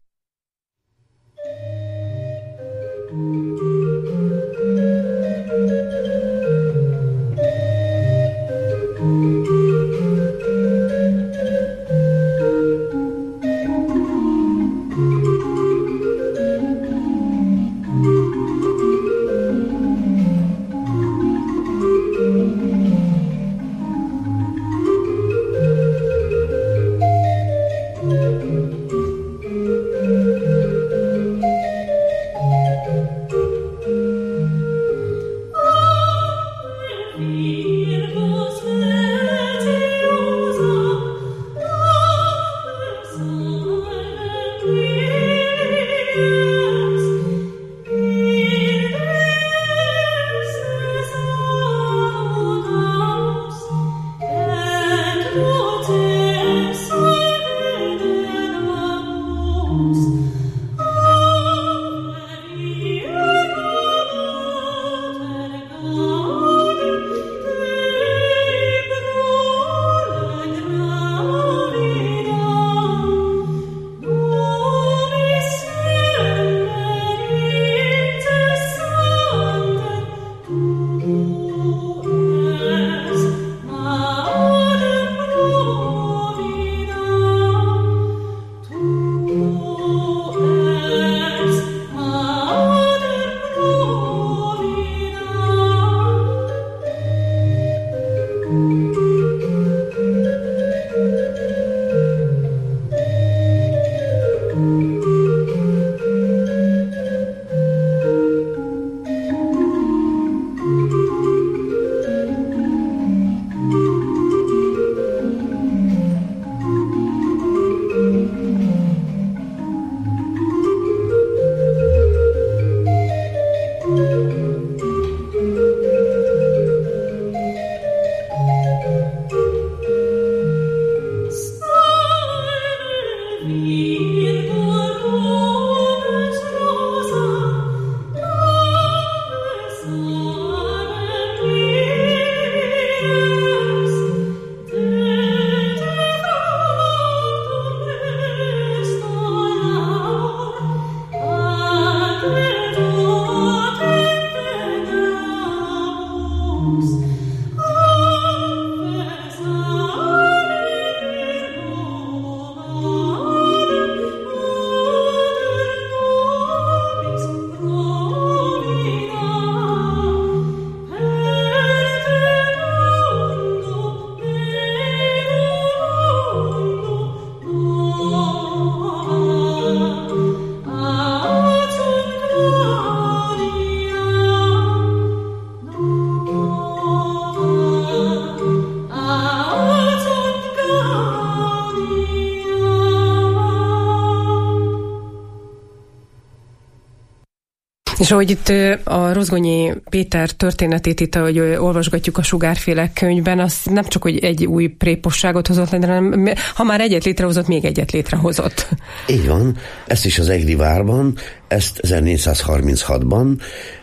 És ahogy itt a Rozgonyi Péter történetét itt, ahogy olvasgatjuk a Sugárféle könyvben, az nem csak, hogy egy új préposságot hozott, hanem ha már egyet létrehozott, még egyet létrehozott. Így van, ezt is az Egri várban, ezt ezernégyszázharminchatban,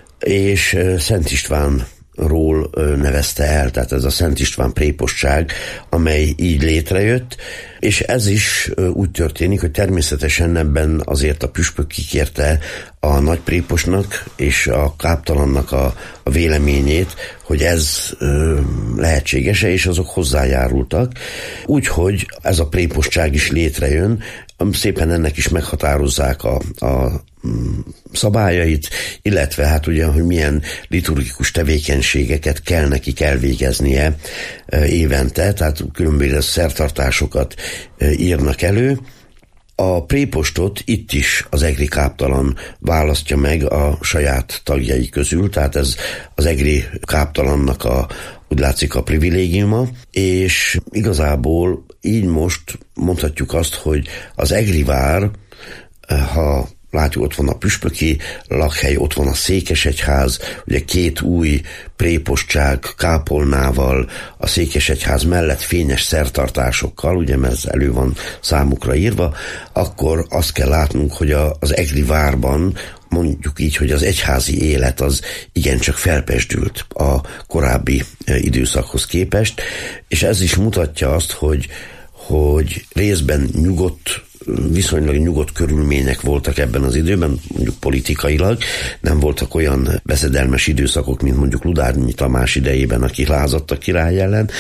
és Szent István ról nevezte el, tehát ez a Szent István prépostság, amely így létrejött, és ez is úgy történik, hogy természetesen ebben azért a püspök kikérte a nagy préposnak és a káptalannak a, a véleményét, hogy ez ö, lehetséges-e, és azok hozzájárultak. Úgyhogy ez a prépostság is létrejön, szépen ennek is meghatározzák a, a szabályait, illetve hát ugye, hogy milyen liturgikus tevékenységeket kell nekik elvégeznie évente, tehát különböző szertartásokat írnak elő. A prépostot itt is az egri káptalan választja meg a saját tagjai közül, tehát ez az egri káptalannak a, úgy látszik, a privilégiuma, és igazából így most mondhatjuk azt, hogy az egri vár, ha látjuk, ott van a püspöki lakhely, ott van a székesegyház, ugye két új prépostság kápolnával, a székesegyház mellett fényes szertartásokkal, ugye mert ez elő van számukra írva, akkor azt kell látnunk, hogy a, az egri várban mondjuk így, hogy az egyházi élet az igencsak felpesdült a korábbi időszakhoz képest, és ez is mutatja azt, hogy, hogy részben nyugodt, viszonylag nyugodt körülmények voltak ebben az időben, mondjuk politikailag, nem voltak olyan veszedelmes időszakok, mint mondjuk Ludányi Tamás idejében, aki lázadt a király ellen.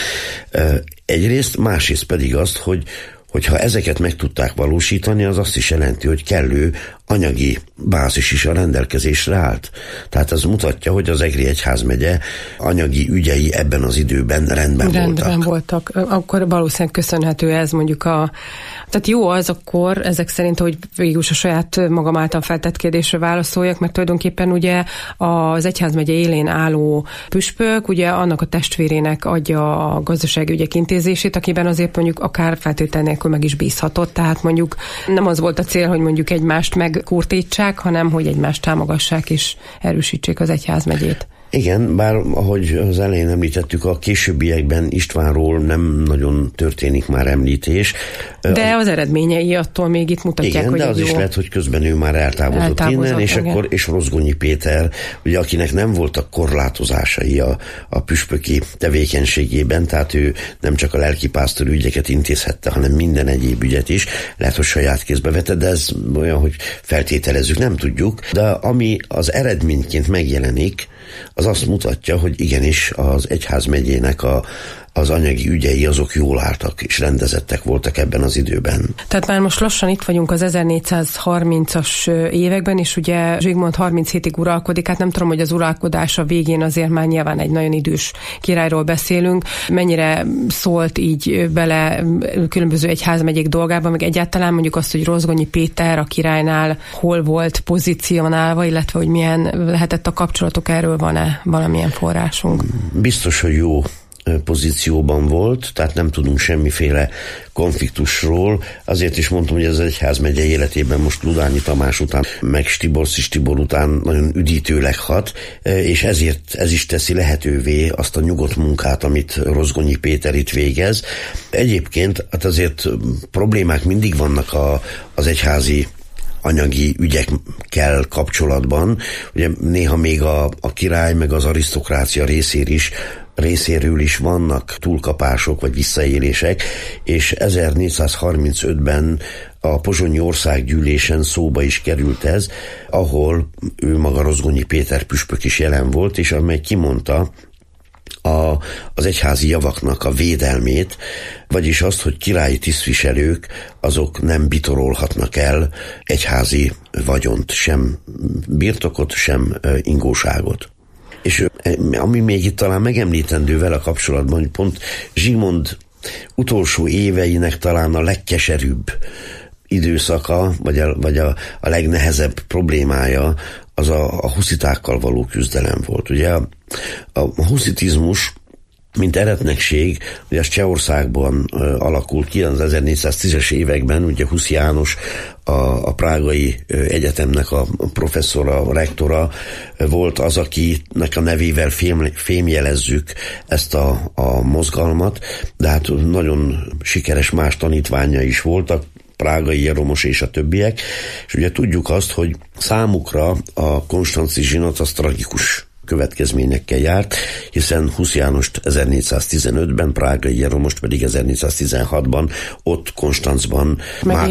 Egyrészt, másrészt pedig azt, hogy hogyha ezeket meg tudták valósítani, az azt is jelenti, hogy kellő anyagi bázis is a rendelkezésre állt. Tehát ez mutatja, hogy az Egri egyházmegye anyagi ügyei ebben az időben rendben, rendben voltak. voltak. Akkor valószínűleg köszönhető ez mondjuk a... Tehát jó az akkor, ezek szerint, hogy végül a saját magam által feltett kérdésre válaszoljak, mert tulajdonképpen ugye az egyházmegye élén álló püspök, ugye annak a testvérének adja a gazdasági ügyek intézését, akiben azért mondjuk akár feltétel nélkül meg is bízhatott. Tehát mondjuk nem az volt a cél, hogy mondjuk egymást megkurtítsák, hanem hogy egymást támogassák és erősítsék az egyházmegyét. Igen, bár ahogy az elején említettük, a későbbiekben Istvánról nem nagyon történik már említés. De az eredményei attól még itt mutatják, igen, hogy de az jó... is lehet, hogy közben ő már eltávozott, eltávozott innen, és igen. Akkor és Rozgonyi Péter, ugye akinek nem voltak korlátozásai a, a püspöki tevékenységében, tehát ő nem csak a lelkipásztori ügyeket intézhette, hanem minden egyéb ügyet is, lehet, hogy saját kézbe vette, de ez olyan, hogy feltételezzük, nem tudjuk, de ami az eredményként megjelenik, az azt mutatja, hogy igenis az egyházmegyének a, az anyagi ügyei azok jól álltak és rendezettek voltak ebben az időben. Tehát már most lassan itt vagyunk az ezernégyszázharmincas években, és ugye Zsigmond harminchét uralkodik, hát nem tudom, hogy az uralkodása végén azért már nyilván egy nagyon idős királyról beszélünk. Mennyire szólt így bele különböző egyházmegyék dolgába, meg egyáltalán mondjuk azt, hogy Rozgonyi Péter a királynál hol volt pozícionálva, illetve hogy milyen lehetett a kapcsolatok, erről van-e valamilyen forrásunk? Biztos, hogy jó pozícióban volt, tehát nem tudunk semmiféle konfliktusról. Azért is mondtam, hogy az egyházmegye életében most Ludányi Tamás után, meg Stiborczi Tibor után nagyon üdítőleg hat, és ezért ez is teszi lehetővé azt a nyugodt munkát, amit Rozgonyi Péter itt végez. Egyébként hát azért problémák mindig vannak a, az egyházi anyagi ügyekkel kapcsolatban. Ugye néha még a, a király meg az arisztokrácia részér is részéről is vannak túlkapások vagy visszaélések, és ezernégyszázharmincötben a pozsonyi országgyűlésen szóba is került ez, ahol ő maga Rozgonyi Péter püspök is jelen volt, és amely kimondta a, az egyházi javaknak a védelmét, vagyis azt, hogy királyi tisztviselők azok nem bitorolhatnak el egyházi vagyont, sem birtokot, sem ingóságot. És ami még itt talán megemlítendő vele kapcsolatban, hogy pont Zsigmond utolsó éveinek talán a legkeserűbb időszaka, vagy a, vagy a, a legnehezebb problémája az a, a huszitákkal való küzdelem volt. Ugye a, a huszitizmus mint eretnekség, ugye az Csehországban alakult ki az ezernégyszáztízes években, ugye Husz János, a, a prágai egyetemnek a professzora, a rektora volt az, akinek a nevével fém, fémjelezzük ezt a, a mozgalmat, de hát nagyon sikeres más tanítványa is voltak, Prágai Jeromos és a többiek, és ugye tudjuk azt, hogy számukra a konstanzi zsinat az tragikus következményekkel járt, hiszen Husz Jánost ezernégyszáztizenötben, Prágai Jeromost pedig ezernégyszáztizenhatban ott Konstanzban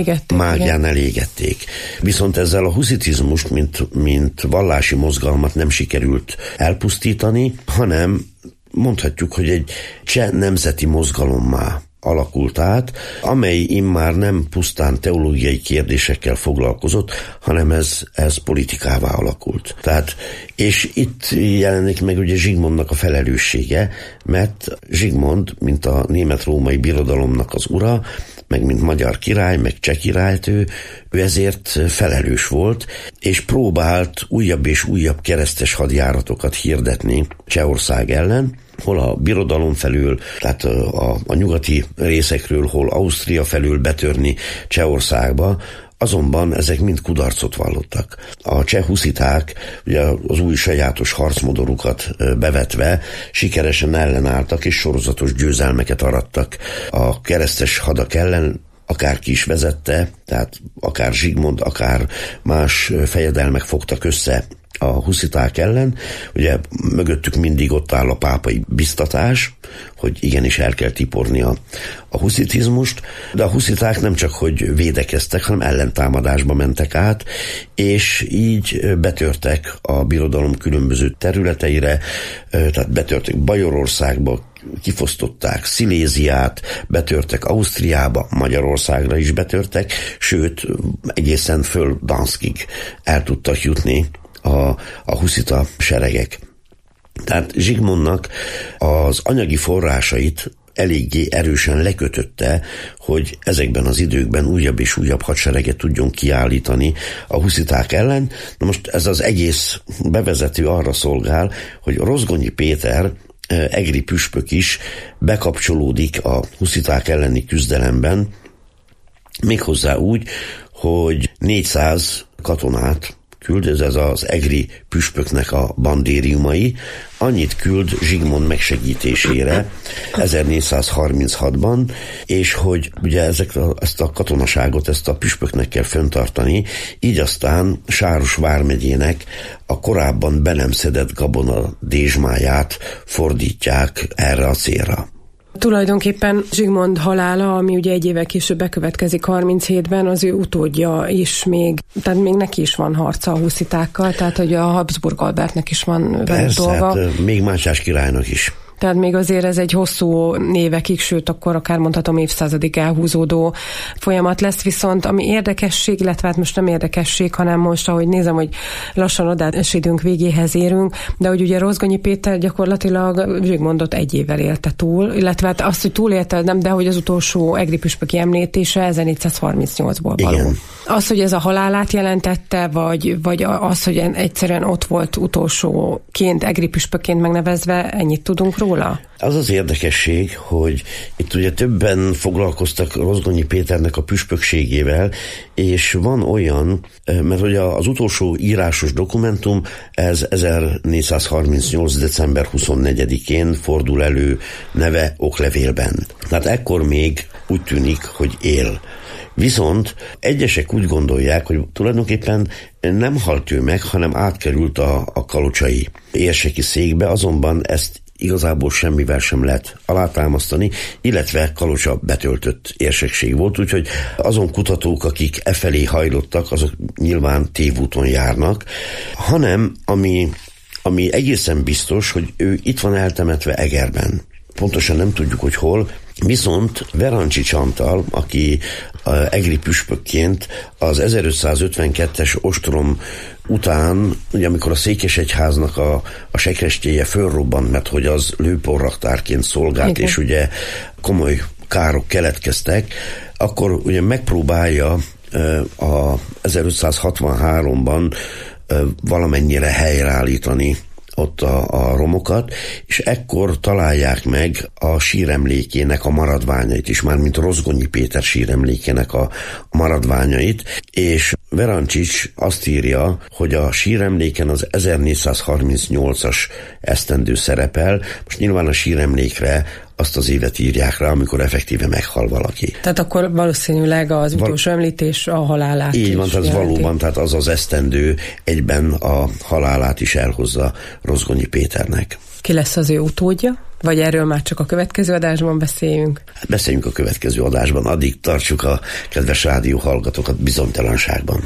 mágián elégették. Viszont ezzel a huszitizmust, mint, mint vallási mozgalmat nem sikerült elpusztítani, hanem mondhatjuk, hogy egy cseh nemzeti mozgalommá alakult át, amely immár nem pusztán teológiai kérdésekkel foglalkozott, hanem ez, ez politikává alakult. Tehát, és itt jelenik meg ugye Zsigmondnak a felelőssége, mert Zsigmond, mint a német-római birodalomnak az ura, meg mint magyar király, meg cseh királyt, ő, ő ezért felelős volt, és próbált újabb és újabb keresztes hadjáratokat hirdetni Csehország ellen, hol a birodalom felül, tehát a, a nyugati részekről, hol Ausztria felül betörni Csehországba, azonban ezek mind kudarcot vallottak. A cseh husziták ugye az új sajátos harcmodorukat bevetve sikeresen ellenálltak és sorozatos győzelmeket arattak a keresztes hadak ellen, akár ki is vezette, tehát akár Zsigmond, akár más fejedelmek fogtak össze a husziták ellen. Ugye mögöttük mindig ott áll a pápai biztatás, hogy igenis el kell tiporni a, a huszitizmust, de a husziták nem csak hogy védekeztek, hanem ellentámadásba mentek át, és így betörtek a birodalom különböző területeire, tehát betörtek Bajorországba, kifosztották Sziléziát, betörtek Ausztriába, Magyarországra is betörtek, sőt egészen föl Danzigig el tudtak jutni a, a huszita seregek. Tehát Zsigmondnak az anyagi forrásait eléggé erősen lekötötte, hogy ezekben az időkben újabb és újabb hadsereget tudjon kiállítani a husziták ellen. Na most ez az egész bevezető arra szolgál, hogy Rozgonyi Péter, egri püspök is bekapcsolódik a husziták elleni küzdelemben, méghozzá úgy, hogy négyszáz katonát küld, ez az egri püspöknek a bandériumai, annyit küld Zsigmond megsegítésére ezernégyszázharminchatban, és hogy ugye ezek a, ezt a katonaságot, ezt a püspöknek kell fenntartani, így aztán Sáros vármegyének a korábban be nem szedett gabona dézsmáját fordítják erre a célra. Tulajdonképpen Zsigmond halála, ami ugye egy évvel később bekövetkezik harminchétben, az ő utódja is még, tehát még neki is van harca a huszitákkal, tehát hogy a Habsburg Albertnek is van Persze, dolga. Hát, még Mátyás királynak is. Tehát még azért ez egy hosszú évekig, sőt, akkor akár mondhatom évszázadig elhúzódó folyamat lesz, viszont ami érdekesség, illetve hát most nem érdekesség, hanem most, ahogy nézem, hogy lassan odás időnk végéhez érünk, de hogy ugye Rozgonyi Péter gyakorlatilag Zsigmondot egy évvel élte túl, illetve hát azt, hogy túlélte, nem, de hogy az utolsó egri püspöki említése ezernégyszázharmincnyolcból való. Igen. Az, hogy ez a halálát jelentette, vagy, vagy az, hogy egyszerűen ott volt utolsóként, egri püspökként megnevezve, ennyit tudunk róla? Az az érdekesség, hogy itt ugye többen foglalkoztak Rozgonyi Péternek a püspökségével, és van olyan, mert ugye az utolsó írásos dokumentum, ez ezernégyszázharmincnyolc. december huszonnegyedikén fordul elő neve oklevélben. Tehát ekkor még úgy tűnik, hogy él. Viszont egyesek úgy gondolják, hogy tulajdonképpen nem halt ő meg, hanem átkerült a, a kalocsai érseki székbe, azonban ezt igazából semmivel sem lehet alátámasztani, illetve Kalocsa betöltött érsekség volt, úgyhogy azon kutatók, akik e felé hajlottak, azok nyilván tévúton járnak, hanem ami, ami egészen biztos, hogy ő itt van eltemetve Egerben. Pontosan nem tudjuk, hogy hol, viszont Verancsics Antal, aki egri püspökként az ezerötszázötvenkettes ostrom után, ugye amikor a Székesegyháznak a, a sekrestjéje fölrobbant, mert hogy az lőporraktárként szolgált, igen, és ugye komoly károk keletkeztek, akkor ugye megpróbálja a ezerötszázhatvanháromban valamennyire helyreállítani ott a, a romokat, és ekkor találják meg a síremlékének a maradványait is, mármint Rozgonyi Péter síremlékének a maradványait, és Verancsics azt írja, hogy a síremléken az ezernégyszázharmincnyolcas esztendő szerepel, most nyilván a síremlékre azt az évet írják rá, amikor effektíve meghal valaki. Tehát akkor valószínűleg az utolsó Val- említés a halálát Így van, tehát jelenti. valóban, tehát az az esztendő egyben a halálát is elhozza Rozgonyi Péternek. Ki lesz az ő utódja? Vagy erről már csak a következő adásban beszéljünk? Beszéljünk a következő adásban, addig tartsuk a kedves rádió hallgatókat bizonytalanságban.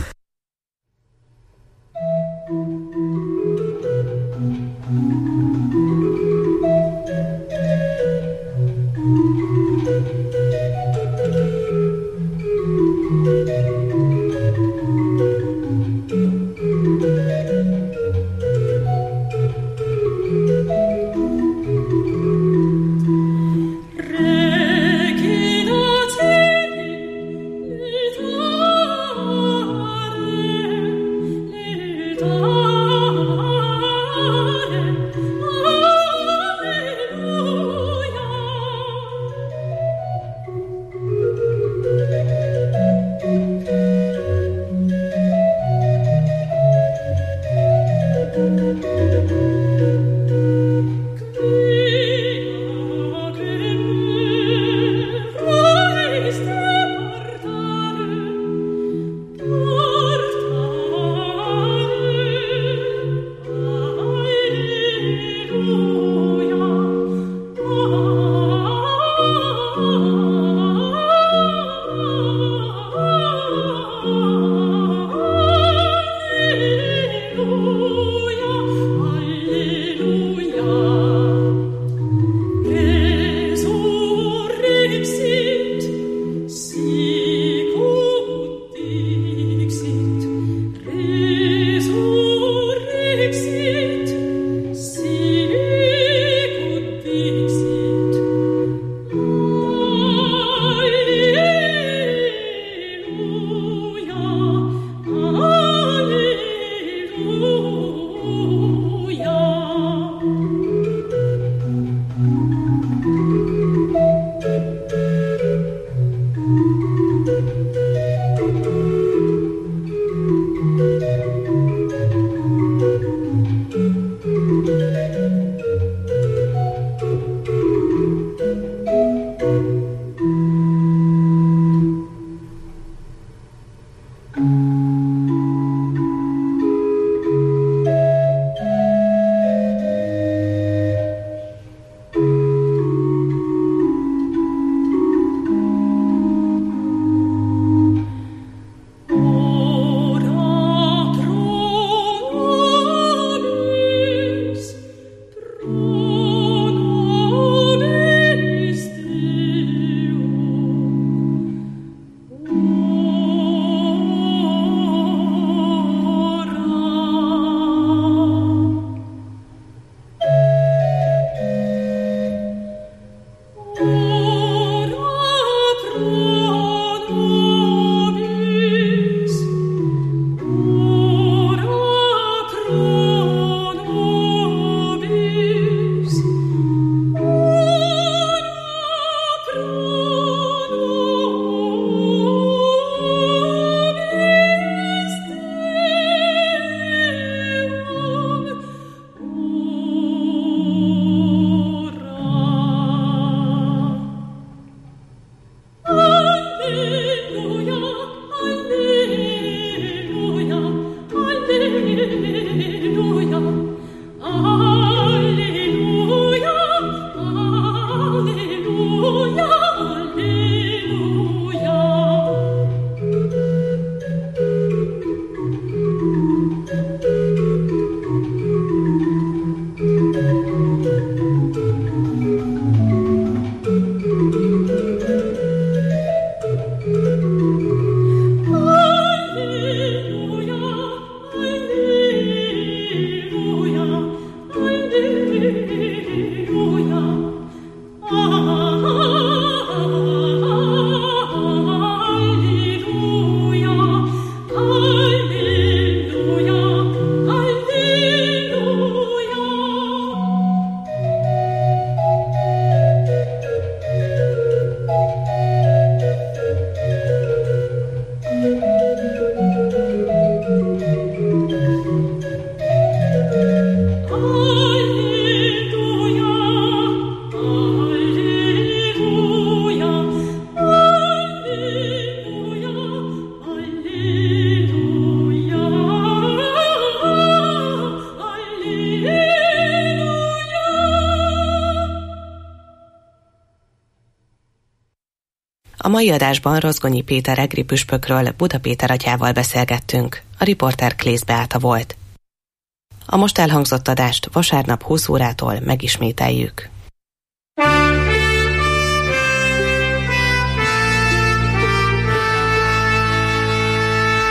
A mai adásban Rozgonyi Péter egri püspökről Buda Péter atyával beszélgettünk, a riporter Klész Beáta volt. A most elhangzott adást vasárnap húsz órától megismételjük.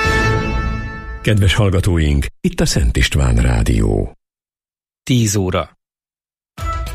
Kedves hallgatóink, itt a Szent István Rádió. tíz óra.